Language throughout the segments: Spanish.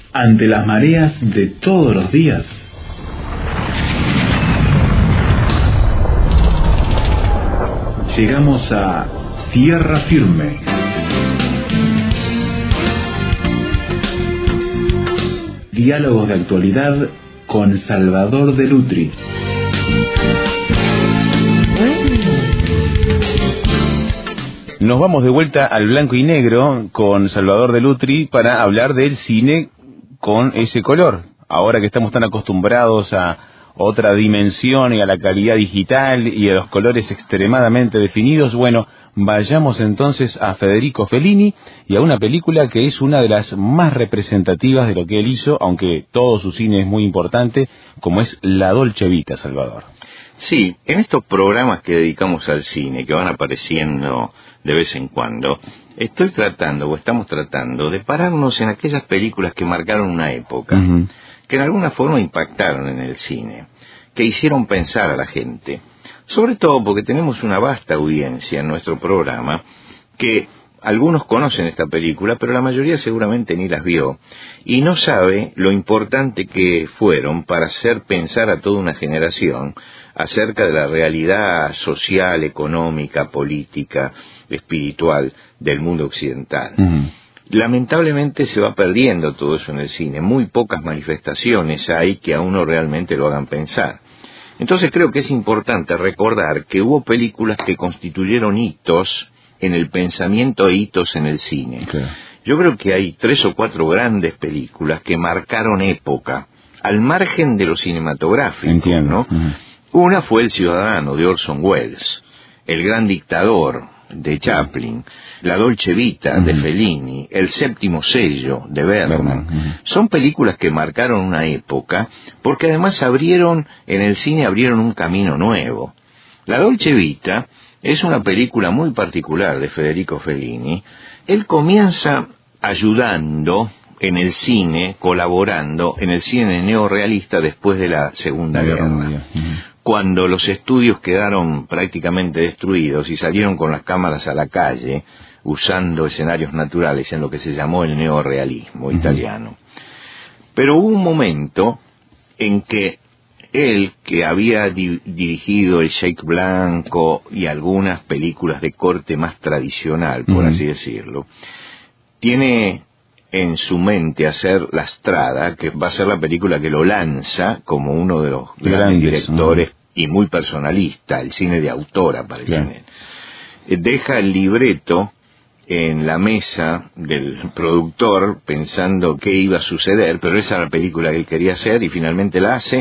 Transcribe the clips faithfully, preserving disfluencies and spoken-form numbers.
ante las mareas de todos los días. Llegamos a Tierra Firme. Diálogos de actualidad con Salvador de Lutri. Nos vamos de vuelta al blanco y negro con Salvador de Lutri para hablar del cine con ese color. Ahora que estamos tan acostumbrados a otra dimensión y a la calidad digital y a los colores extremadamente definidos, bueno, vayamos entonces a Federico Fellini y a una película que es una de las más representativas de lo que él hizo, aunque todo su cine es muy importante, como es La Dolce Vita, Salvador. Sí, en estos programas que dedicamos al cine, que van apareciendo de vez en cuando, estoy tratando, o estamos tratando, de pararnos en aquellas películas que marcaron una época, uh-huh. que en alguna forma impactaron en el cine, que hicieron pensar a la gente. Sobre todo porque tenemos una vasta audiencia en nuestro programa, que algunos conocen esta película, pero la mayoría seguramente ni las vio, y no sabe lo importante que fueron para hacer pensar a toda una generación acerca de la realidad social, económica, política, espiritual del mundo occidental. Uh-huh. Lamentablemente se va perdiendo todo eso en el cine, muy pocas manifestaciones hay que a uno realmente lo hagan pensar. Entonces creo que es importante recordar que hubo películas que constituyeron hitos en el pensamiento e hitos en el cine. Okay. Yo creo que hay tres o cuatro grandes películas que marcaron época, al margen de lo cinematográfico. Entiendo. ¿No? Uh-huh. Una fue El Ciudadano, de Orson Welles, El Gran Dictador, de Chaplin, La Dolce Vita, uh-huh. de Fellini, El Séptimo Sello, de Bergman. Uh-huh. Son películas que marcaron una época, porque además abrieron, en el cine abrieron un camino nuevo. La Dolce Vita es una película muy particular de Federico Fellini. Él comienza ayudando en el cine, colaborando en el cine neorrealista después de la Segunda Guerra, uh-huh. cuando los estudios quedaron prácticamente destruidos y salieron con las cámaras a la calle, usando escenarios naturales en lo que se llamó el neorrealismo uh-huh. italiano. Pero hubo un momento en que él, que había di- dirigido El Sheik Blanco y algunas películas de corte más tradicional, por uh-huh. así decirlo, tiene en su mente hacer La Strada, que va a ser la película que lo lanza como uno de los grandes, grandes directores, uh-huh. y muy personalista, el cine de autor aparece en él. Deja el libreto en la mesa del productor pensando qué iba a suceder, pero esa era la película que él quería hacer y finalmente la hace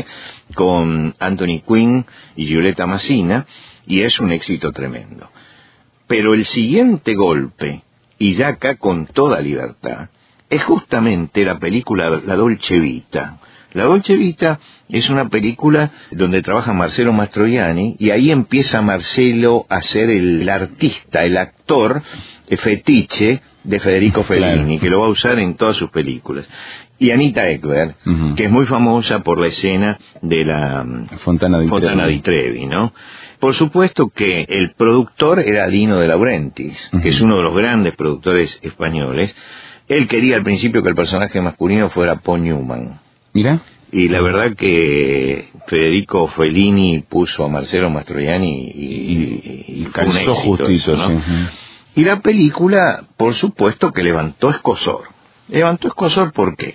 con Anthony Quinn y Giulietta Masina y es un éxito tremendo. Pero el siguiente golpe, y ya acá con toda libertad, es justamente la película La Dolce Vita. La Dolce Vita es una película donde trabaja Marcello Mastroianni y ahí empieza Marcello a ser el, el artista, el actor el fetiche de Federico Fellini, claro. que lo va a usar en todas sus películas. Y Anita Ekberg, uh-huh. que es muy famosa por la escena de la Fontana di, Fontana di Trevi, ¿no? Por supuesto que el productor era Dino de Laurentiis, uh-huh. que es uno de los grandes productores españoles. Él quería al principio que el personaje masculino fuera Paul Newman. Mira. Y la verdad que Federico Fellini puso a Marcello Mastroianni y, y, y calzó justito, ¿no? Sí. Y la película, por supuesto que levantó escosor. Levantó escosor, ¿por qué?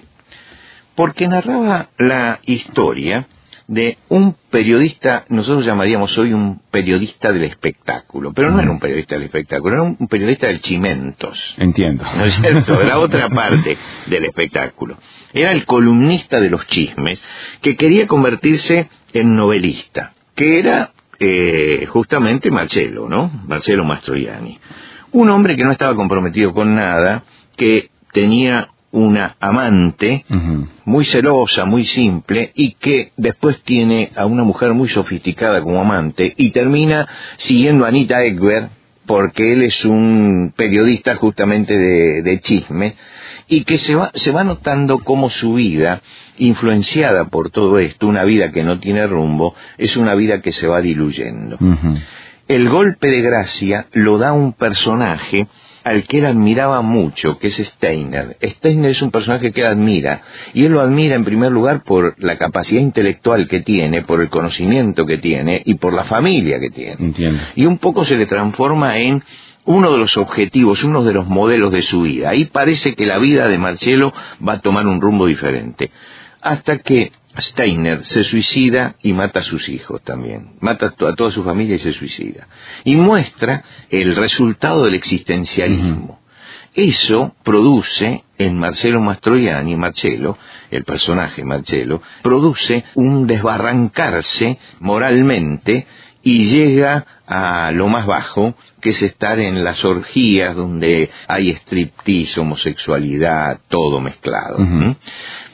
Porque narraba la historia de un periodista, nosotros llamaríamos hoy un periodista del espectáculo, pero no era un periodista del espectáculo, era un periodista del chimentos. Entiendo. ¿No es cierto? Era otra parte del espectáculo. Era el columnista de los chismes, que quería convertirse en novelista, que era eh, justamente Marcello, ¿no? Marcello Mastroianni. Un hombre que no estaba comprometido con nada, que tenía una amante uh-huh. muy celosa, muy simple, y que después tiene a una mujer muy sofisticada como amante, y termina siguiendo a Anita Ekberg, porque él es un periodista justamente de, de chismes, y que se va, se va notando cómo su vida, influenciada por todo esto, una vida que no tiene rumbo, es una vida que se va diluyendo. Uh-huh. El golpe de gracia lo da un personaje al que él admiraba mucho, que es Steiner. Steiner es un personaje que él admira, y él lo admira en primer lugar por la capacidad intelectual que tiene, por el conocimiento que tiene y por la familia que tiene. Entiendo. Y un poco se le transforma en uno de los objetivos, uno de los modelos de su vida. Ahí parece que la vida de Marcello va a tomar un rumbo diferente. Hasta que Steiner se suicida y mata a sus hijos también. Mata a toda su familia y se suicida. Y muestra el resultado del existencialismo. Uh-huh. Eso produce en Marcello Mastroianni, Marcello, el personaje Marcello, produce un desbarrancarse moralmente y llega a lo más bajo, que es estar en las orgías donde hay striptease, homosexualidad, todo mezclado. Uh-huh. ¿Mm?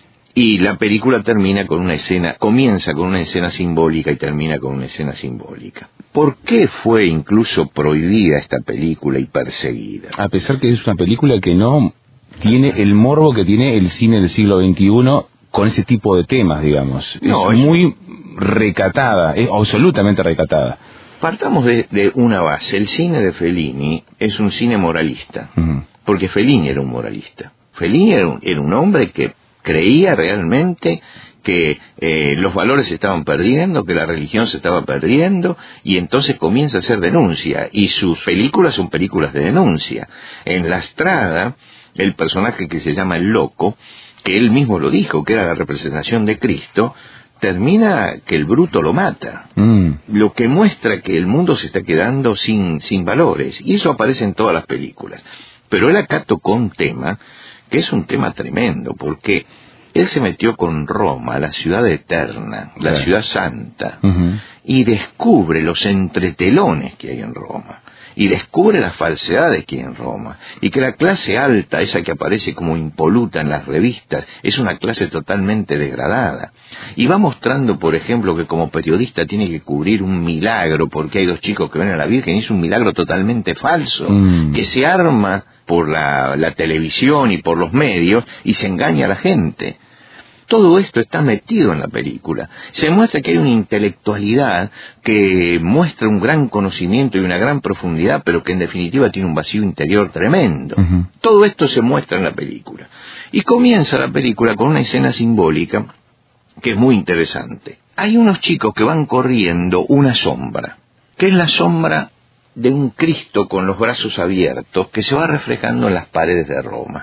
Y la película termina con una escena, comienza con una escena simbólica y termina con una escena simbólica. ¿Por qué fue incluso prohibida esta película y perseguida? A pesar que es una película que no tiene el morbo que tiene el cine del siglo veintiuno con ese tipo de temas, digamos. No, es, es muy recatada, es absolutamente recatada. Partamos de, de una base. El cine de Fellini es un cine moralista, uh-huh. porque Fellini era un moralista. Fellini era un, era un hombre que creía realmente que eh, los valores se estaban perdiendo, que la religión se estaba perdiendo, y entonces comienza a hacer denuncia, y sus películas son películas de denuncia. En La Strada, el personaje que se llama el Loco, que él mismo lo dijo, que era la representación de Cristo, termina que el bruto lo mata, mm. lo que muestra que el mundo se está quedando sin, sin valores, y eso aparece en todas las películas. Pero él acá tocó un tema que es un tema tremendo, porque él se metió con Roma, la ciudad eterna, la sí. ciudad santa, uh-huh. y descubre los entretelones que hay en Roma, y descubre las falsedades que hay en Roma, y que la clase alta, esa que aparece como impoluta en las revistas, es una clase totalmente degradada. Y va mostrando, por ejemplo, que como periodista tiene que cubrir un milagro, porque hay dos chicos que ven a la Virgen, y es un milagro totalmente falso, mm. que se arma por la, la televisión y por los medios, y se engaña a la gente. Todo esto está metido en la película. Se muestra que hay una intelectualidad que muestra un gran conocimiento y una gran profundidad, pero que en definitiva tiene un vacío interior tremendo. Uh-huh. Todo esto se muestra en la película. Y comienza la película con una escena simbólica que es muy interesante. Hay unos chicos que van corriendo una sombra, que es la sombra de un Cristo con los brazos abiertos, que se va reflejando en las paredes de Roma.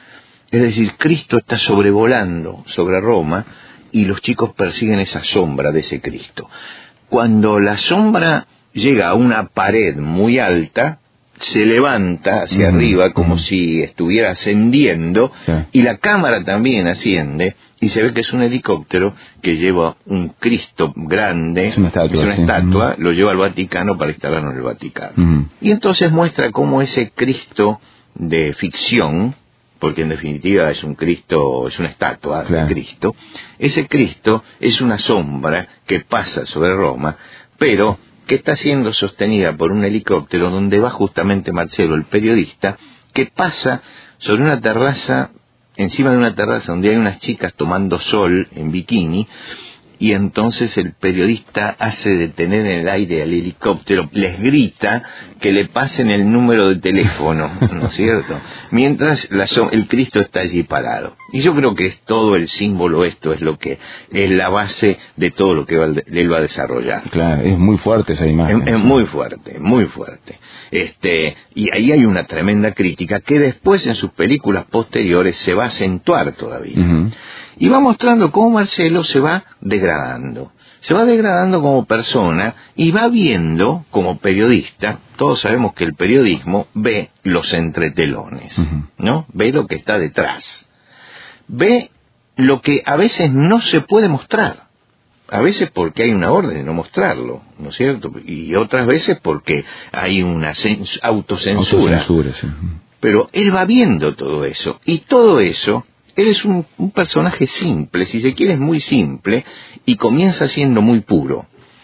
Es decir, Cristo está sobrevolando sobre Roma y los chicos persiguen esa sombra de ese Cristo. Cuando la sombra llega a una pared muy alta, se levanta hacia uh-huh. arriba como uh-huh. si estuviera ascendiendo, sí. y la cámara también asciende, y se ve que es un helicóptero que lleva un Cristo grande, es una estatua, es una sí. estatua uh-huh. lo lleva al Vaticano para instalarlo en el Vaticano. Uh-huh. Y entonces muestra cómo ese Cristo de ficción, porque en definitiva es un Cristo, es una estatua claro. de Cristo, ese Cristo es una sombra que pasa sobre Roma, pero que está siendo sostenida por un helicóptero donde va justamente Marcello, el periodista, que pasa sobre una terraza, encima de una terraza donde hay unas chicas tomando sol en bikini, y entonces el periodista hace detener en el aire al helicóptero, les grita que le pasen el número de teléfono, ¿no es cierto? Mientras la, el Cristo está allí parado. Y yo creo que es todo el símbolo, esto es lo que es la base de todo lo que va, él va a desarrollar. Claro, es muy fuerte esa imagen. Es, es muy fuerte, muy fuerte. Este, y ahí hay una tremenda crítica que después en sus películas posteriores se va a acentuar todavía. Uh-huh. Y va mostrando cómo Marcello se va degradando. Se va degradando como persona y va viendo, como periodista, todos sabemos que el periodismo ve los entretelones, uh-huh. ¿no? Ve lo que está detrás. Ve lo que a veces no se puede mostrar. A veces porque hay una orden de no mostrarlo, ¿no es cierto? Y otras veces porque hay una cens- autocensura. Autocensura, sí. Pero él va viendo todo eso. Y todo eso... Él es un, un personaje simple, si se quiere es muy simple, y comienza siendo muy puro.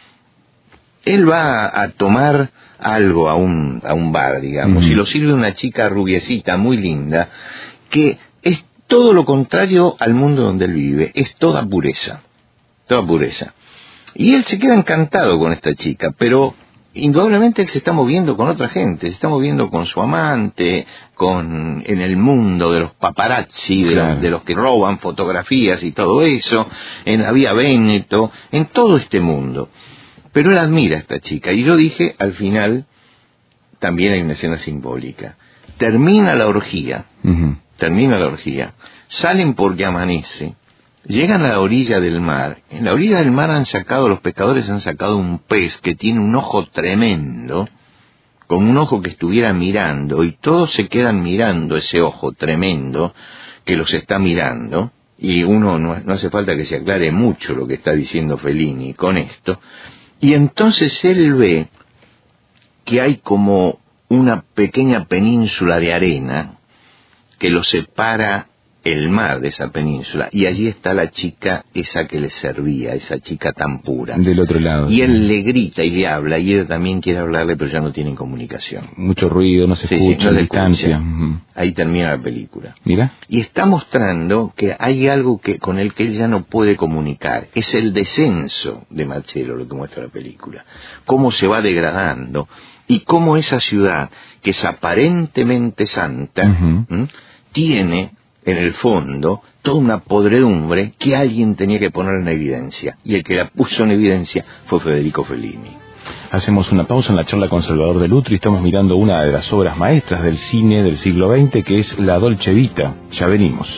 Él va a tomar algo a un, a un bar, digamos, uh-huh. y lo sirve una chica rubiecita, muy linda, que es todo lo contrario al mundo donde él vive, es toda pureza, toda pureza. Y él se queda encantado con esta chica, pero indudablemente él se está moviendo con otra gente, se está moviendo con su amante, con en el mundo de los paparazzi, de, claro. los, de los que roban fotografías y todo eso, en la Vía Véneto, en todo este mundo. Pero él admira a esta chica, y yo dije, al final, también hay una escena simbólica. Termina la orgía, uh-huh. termina la orgía, salen porque amanece, llegan a la orilla del mar. En la orilla del mar han sacado, los pescadores han sacado un pez que tiene un ojo tremendo, con un ojo que estuviera mirando, y todos se quedan mirando ese ojo tremendo que los está mirando, y uno no, no hace falta que se aclare mucho lo que está diciendo Fellini con esto, y entonces él ve que hay como una pequeña península de arena que lo separa el mar de esa península, y allí está la chica esa que le servía, esa chica tan pura. Del otro lado. Y él le grita y le habla, y ella también quiere hablarle, pero ya no tienen comunicación. Mucho ruido, no se sí, escucha, sí, no se distancia. escucha. Uh-huh. Ahí termina la película. Mira. Y está mostrando que hay algo que con el que él ya no puede comunicar. Es el descenso de Marcello, lo que muestra la película. Cómo se va degradando, y cómo esa ciudad, que es aparentemente santa, uh-huh. ¿m? tiene en el fondo toda una podredumbre que alguien tenía que poner en evidencia, y el que la puso en evidencia fue Federico Fellini. Hacemos una pausa en la charla con Salvador de Lutri. Estamos mirando una de las obras maestras del cine del siglo veinte, que es La Dolce Vita. Ya venimos.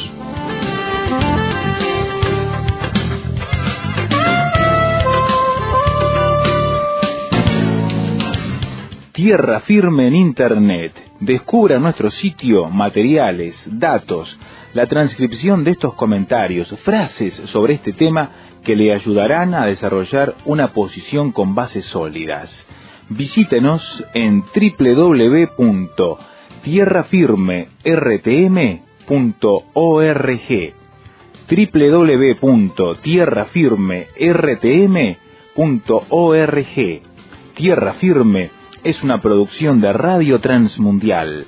Tierra Firme en Internet. Descubra nuestro sitio, materiales, datos, la transcripción de estos comentarios, frases sobre este tema que le ayudarán a desarrollar una posición con bases sólidas. Visítenos en doble u doble u doble u punto tierra firme r t m punto org, doble u doble u doble u punto tierra firme r t m punto org. Tierra Firme es una producción de Radio Transmundial.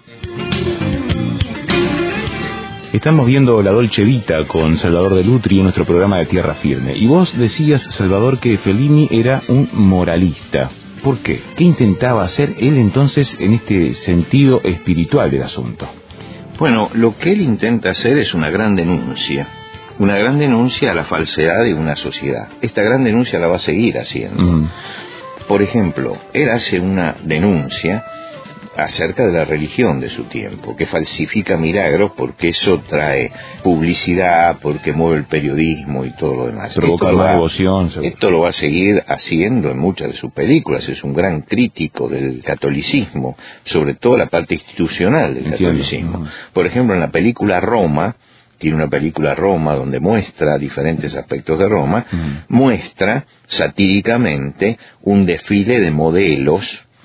Estamos viendo La Dolce Vita con Salvador de Lutri en nuestro programa de Tierra Firme. Y vos decías, Salvador, que Fellini era un moralista. ¿Por qué? ¿Qué intentaba hacer él entonces en este sentido espiritual del asunto? Bueno, lo que él intenta hacer es una gran denuncia. Una gran denuncia a la falsedad de una sociedad. Esta gran denuncia la va a seguir haciendo. Mm. Por ejemplo, él hace una denuncia acerca de la religión de su tiempo, que falsifica milagros porque eso trae publicidad, porque mueve el periodismo y todo lo demás. Provoca más devoción. Esto lo va a seguir haciendo en muchas de sus películas. Es un gran crítico del catolicismo, sobre todo la parte institucional del Entiendo. catolicismo. Uh-huh. Por ejemplo, en la película Roma, tiene una película Roma donde muestra diferentes aspectos de Roma, uh-huh. muestra satíricamente un desfile de modelos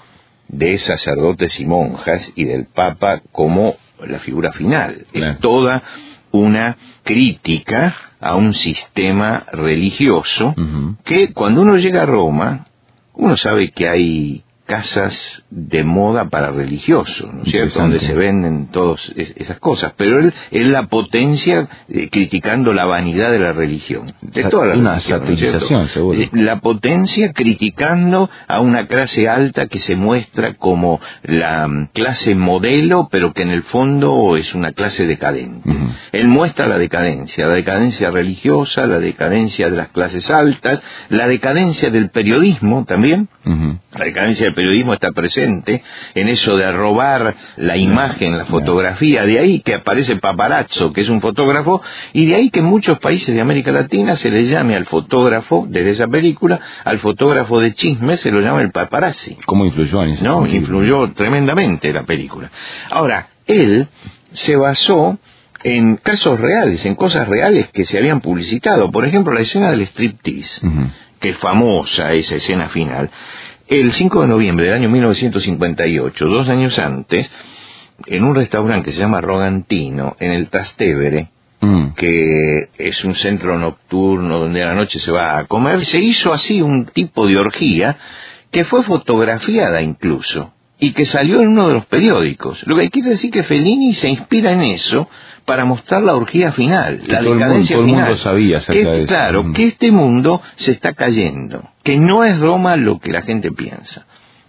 de sacerdotes y monjas y del Papa como la figura final. Claro. Es toda una crítica a un sistema religioso uh-huh. que cuando uno llega a Roma, uno sabe que hay casas de moda para religiosos, ¿no es cierto?, donde se venden todas esas cosas, pero él, él la potencia eh, criticando la vanidad de la religión, de Sa- toda la una religión, satirización, ¿no es cierto? seguro. La potencia criticando a una clase alta que se muestra como la um, clase modelo, pero que en el fondo es una clase decadente. Uh-huh. Él muestra la decadencia, la decadencia religiosa, la decadencia de las clases altas, la decadencia del periodismo también. Uh-huh. La decadencia del periodismo está presente en eso de robar la imagen, la fotografía, de ahí que aparece Paparazzo, que es un fotógrafo, y de ahí que en muchos países de América Latina se le llame al fotógrafo, desde esa película, al fotógrafo de chisme se lo llama el paparazzi. ¿Cómo influyó en eso? No, influyó tremendamente la película. Ahora, él se basó en casos reales, en cosas reales que se habían publicitado. Por ejemplo, la escena del striptease, uh-huh. que es famosa esa escena final. El cinco de noviembre del año mil novecientos cincuenta y ocho, dos años antes, en un restaurante que se llama Rogantino, en el Trastevere, mm. que es un centro nocturno donde a la noche se va a comer, se hizo así un tipo de orgía que fue fotografiada incluso, y que salió en uno de los periódicos. Lo que quiere decir que Fellini se inspira en eso para mostrar la orgía final, que la todo decadencia el mundo, final. Todo el mundo sabía acerca que, de eso. Claro, mm. que este mundo se está cayendo, que no es Roma lo que la gente piensa.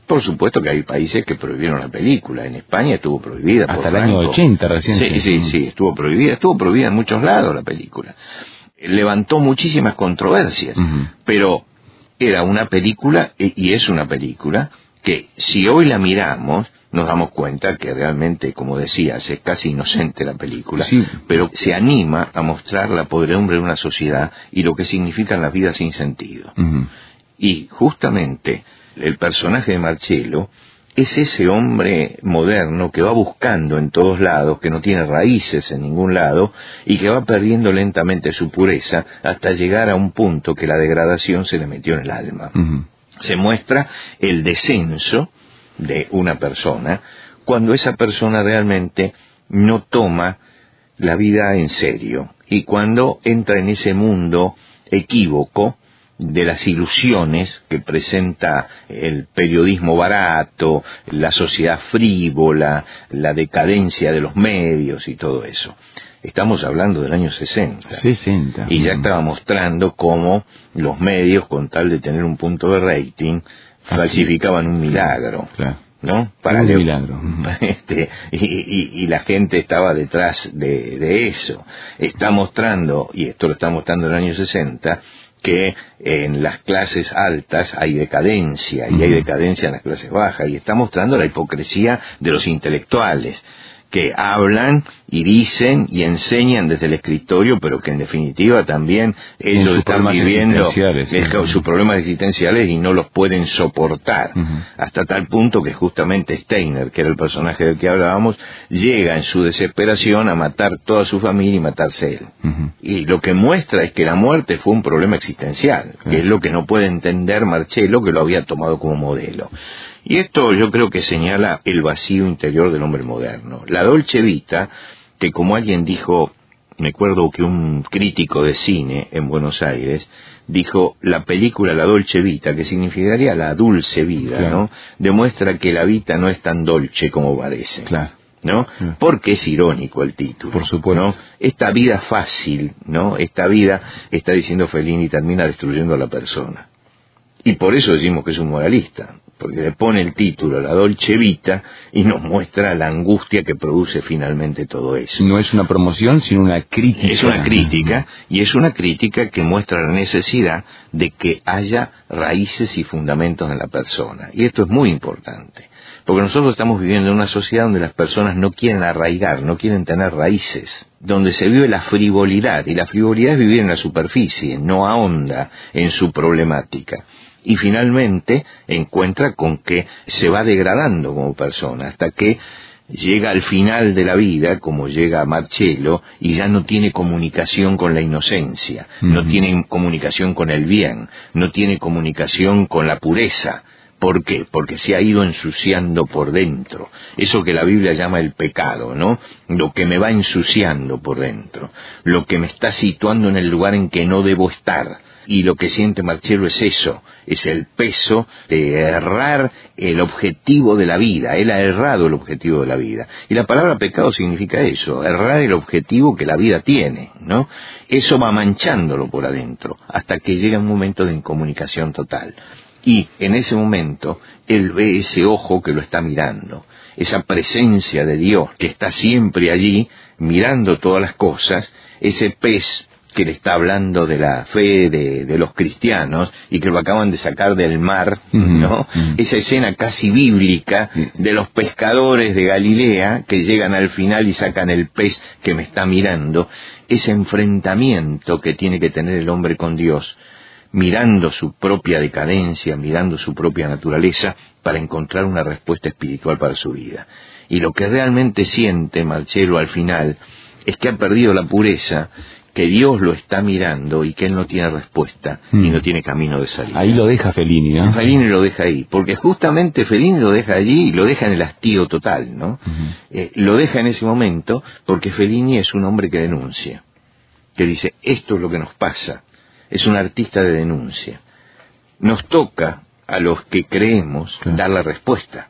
Por supuesto que hay países que prohibieron la película. En España estuvo prohibida. Hasta por el Franco. año ochenta recién. Sí, sí, sí, estuvo prohibida. Estuvo prohibida en muchos lados la película. Levantó muchísimas controversias, uh-huh. pero era una película, y es una película, que si hoy la miramos, nos damos cuenta que realmente, como decías, es casi inocente la película, sí. pero se anima a mostrar la podredumbre de una sociedad y lo que significan las vidas sin sentido. Uh-huh. Y justamente el personaje de Marcello es ese hombre moderno que va buscando en todos lados, que no tiene raíces en ningún lado y que va perdiendo lentamente su pureza hasta llegar a un punto que la degradación se le metió en el alma. Uh-huh. Se muestra el descenso de una persona cuando esa persona realmente no toma la vida en serio y cuando entra en ese mundo equívoco de las ilusiones que presenta el periodismo barato, la sociedad frívola, la decadencia de los medios y todo eso. Estamos hablando del año sesenta. sesenta. Y ya estaba mostrando cómo los medios, con tal de tener un punto de rating, Así. falsificaban un milagro. Claro. ¿No? Para un le... milagro. Este, y, y, y la gente estaba detrás de, de eso. Está mostrando, y esto lo está mostrando en el año sesenta, que en las clases altas hay decadencia, y hay decadencia en las clases bajas, y está mostrando la hipocresía de los intelectuales, que hablan y dicen y enseñan desde el escritorio, pero que en definitiva también ellos están viviendo el, sus problemas existenciales y no los pueden soportar, uh-huh. hasta tal punto que justamente Steiner, que era el personaje del que hablábamos, llega en su desesperación a matar toda su familia y matarse él. Uh-huh. Y lo que muestra es que la muerte fue un problema existencial, uh-huh. que es lo que no puede entender Marcello, que lo había tomado como modelo. Y esto yo creo que señala el vacío interior del hombre moderno. La Dolce Vita, que como alguien dijo, me acuerdo que un crítico de cine en Buenos Aires dijo, la película La Dolce Vita, que significaría la dulce vida, claro. ¿no? Demuestra que la vida no es tan dolce como parece. Claro. ¿No? Claro. Porque es irónico el título. Por supuesto. ¿no? Esta vida fácil, ¿no? Esta vida, está diciendo Fellini, termina destruyendo a la persona. Y por eso decimos que es un moralista, porque le pone el título La Dolce Vita y nos muestra la angustia que produce finalmente todo eso. No es una promoción, sino una crítica. Es una crítica, y es una crítica que muestra la necesidad de que haya raíces y fundamentos en la persona. Y esto es muy importante, porque nosotros estamos viviendo en una sociedad donde las personas no quieren arraigar, no quieren tener raíces, donde se vive la frivolidad, y la frivolidad es vivir en la superficie, no ahonda en su problemática. Y finalmente encuentra con que se va degradando como persona, hasta que llega al final de la vida, como llega Marcello, y ya no tiene comunicación con la inocencia, uh-huh. no tiene comunicación con el bien, no tiene comunicación con la pureza. ¿Por qué? Porque se ha ido ensuciando por dentro. Eso que la Biblia llama el pecado, ¿no? Lo que me va ensuciando por dentro. Lo que me está situando en el lugar en que no debo estar. Y lo que siente Marcello es eso, es el peso de errar el objetivo de la vida. Él ha errado el objetivo de la vida. Y la palabra pecado significa eso, errar el objetivo que la vida tiene, ¿no? Eso va manchándolo por adentro, hasta que llega un momento de incomunicación total. Y en ese momento, él ve ese ojo que lo está mirando, esa presencia de Dios que está siempre allí, mirando todas las cosas, ese pez que le está hablando de la fe de, de los cristianos y que lo acaban de sacar del mar, ¿no? Uh-huh. Esa escena casi bíblica de los pescadores de Galilea que llegan al final y sacan el pez que me está mirando, ese enfrentamiento que tiene que tener el hombre con Dios, mirando su propia decadencia, mirando su propia naturaleza, para encontrar una respuesta espiritual para su vida. Y lo que realmente siente Marcello al final es que ha perdido la pureza, que Dios lo está mirando y que él no tiene respuesta mm. y no tiene camino de salida. Ahí lo deja Fellini, ¿no? Fellini lo deja ahí, porque justamente Fellini lo deja allí y lo deja en el hastío total, ¿no? Uh-huh. Eh, lo deja en ese momento porque Fellini es un hombre que denuncia, que dice, esto es lo que nos pasa, es un artista de denuncia. Nos toca, a los que creemos, claro. dar la respuesta.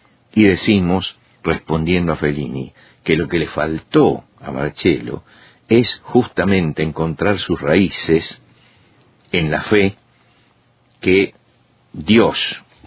Y decimos, respondiendo a Fellini, que lo que le faltó a Marcello es justamente encontrar sus raíces en la fe que Dios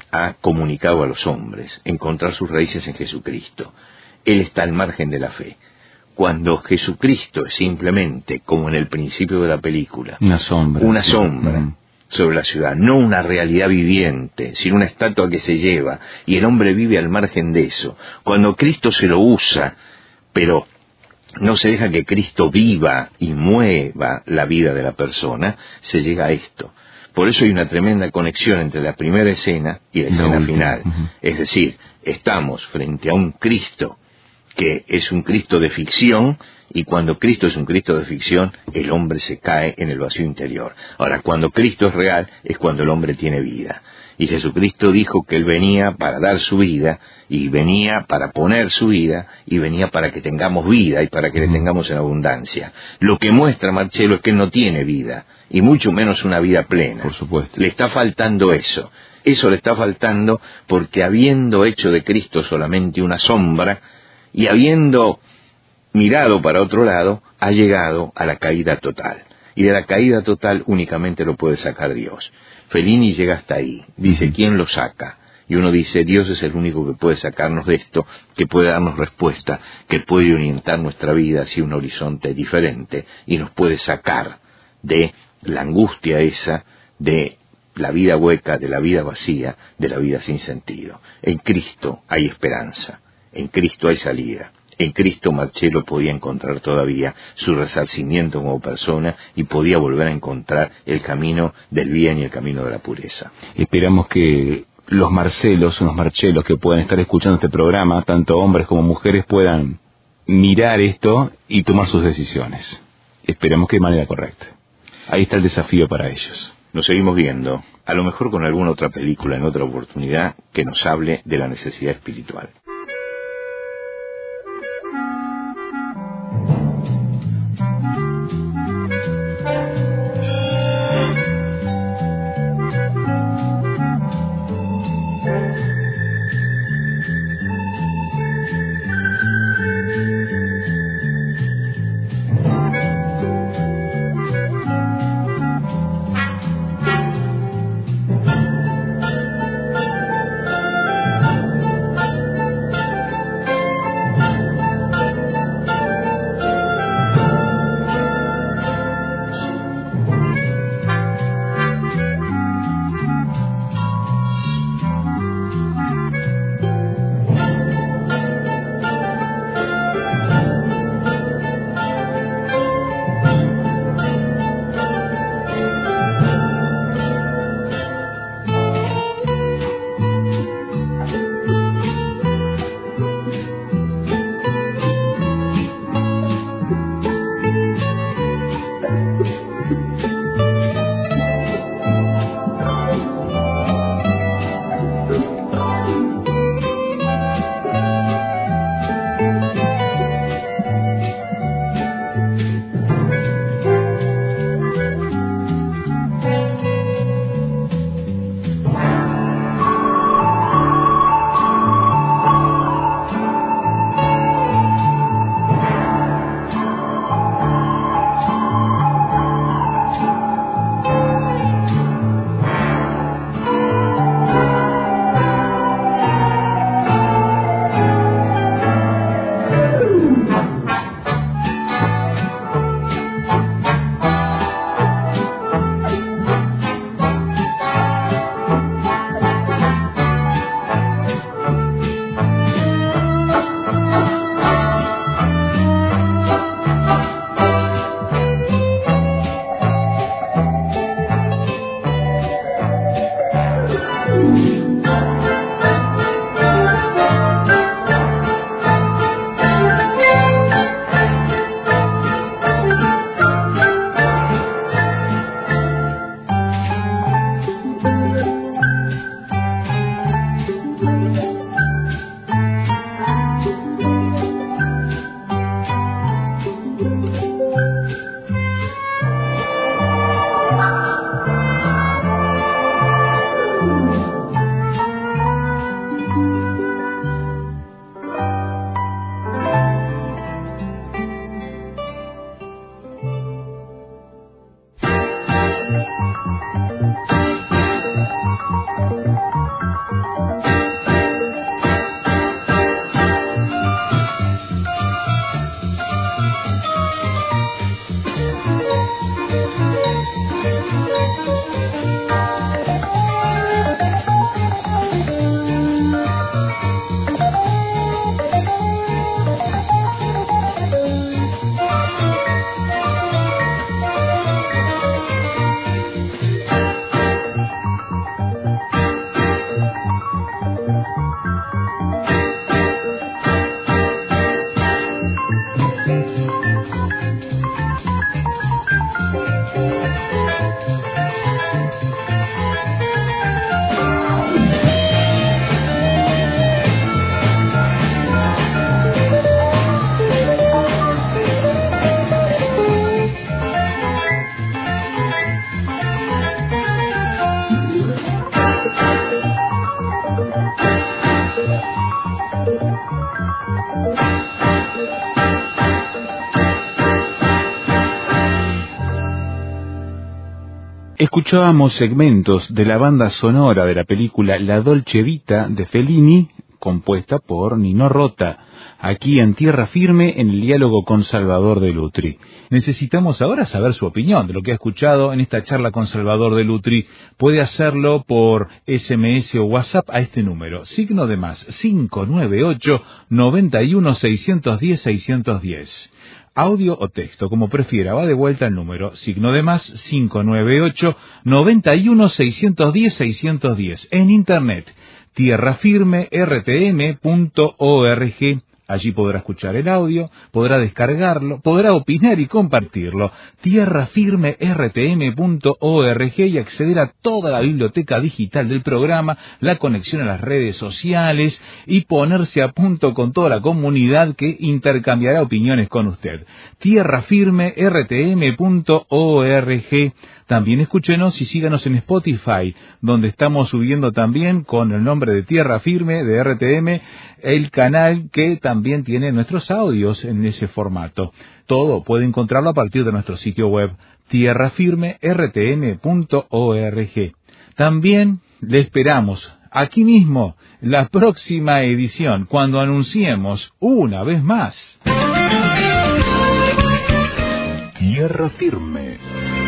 ha comunicado a los hombres, encontrar sus raíces en Jesucristo. Él está al margen de la fe. Cuando Jesucristo es simplemente, como en el principio de la película, una sombra, una sí. sombra uh-huh. sobre la ciudad, no una realidad viviente, sino una estatua que se lleva, y el hombre vive al margen de eso. Cuando Cristo se lo usa, pero no se deja que Cristo viva y mueva la vida de la persona, se llega a esto. Por eso hay una tremenda conexión entre la primera escena y la escena final. Uh-huh. Es decir, estamos frente a un Cristo que es un Cristo de ficción, y cuando Cristo es un Cristo de ficción, el hombre se cae en el vacío interior. Ahora, cuando Cristo es real, es cuando el hombre tiene vida. Y Jesucristo dijo que Él venía para dar su vida, y venía para poner su vida, y venía para que tengamos vida, y para que le tengamos en abundancia. Lo que muestra Marcelo es que Él no tiene vida, y mucho menos una vida plena. Por supuesto. Le está faltando eso. Eso le está faltando porque, habiendo hecho de Cristo solamente una sombra, y habiendo mirado para otro lado, ha llegado a la caída total. Y de la caída total únicamente lo puede sacar Dios. Fellini llega hasta ahí. Dice, ¿quién lo saca? Y uno dice, Dios es el único que puede sacarnos de esto, que puede darnos respuesta, que puede orientar nuestra vida hacia un horizonte diferente, y nos puede sacar de la angustia esa, de la vida hueca, de la vida vacía, de la vida sin sentido. En Cristo hay esperanza. En Cristo hay salida. En Cristo Marcelo podía encontrar todavía su resarcimiento como persona y podía volver a encontrar el camino del bien y el camino de la pureza. Esperamos que los Marcelos, los Marchelos que puedan estar escuchando este programa, tanto hombres como mujeres, puedan mirar esto y tomar sus decisiones. Esperemos que de manera correcta. Ahí está el desafío para ellos. Nos seguimos viendo, a lo mejor con alguna otra película en otra oportunidad que nos hable de la necesidad espiritual. Escuchábamos segmentos de la banda sonora de la película La Dolce Vita de Fellini, compuesta por Nino Rota, aquí en Tierra Firme, en el diálogo con Salvador de Lutri. Necesitamos ahora saber su opinión de lo que ha escuchado en esta charla con Salvador de Lutri. Puede hacerlo por ese eme ese o WhatsApp a este número, signo de más, cinco nueve ocho, nueve uno, seis uno cero, seis uno cero. Audio o texto, como prefiera, va de vuelta el número, signo de más, cinco nueve ocho, nueve uno, seis uno cero, seis uno cero. En internet, tierra firme r t m punto org. Allí podrá escuchar el audio, podrá descargarlo, podrá opinar y compartirlo. tierra firme r t m punto org y acceder a toda la biblioteca digital del programa, la conexión a las redes sociales y ponerse a punto con toda la comunidad que intercambiará opiniones con usted. tierra firme r t m punto org. También escúchenos y síganos en Spotify, donde estamos subiendo también con el nombre de Tierra Firme de R T M, el canal que también tiene nuestros audios en ese formato. Todo puede encontrarlo a partir de nuestro sitio web, tierra firme r t m punto org. También le esperamos aquí mismo la próxima edición, cuando anunciemos una vez más. Tierra Firme.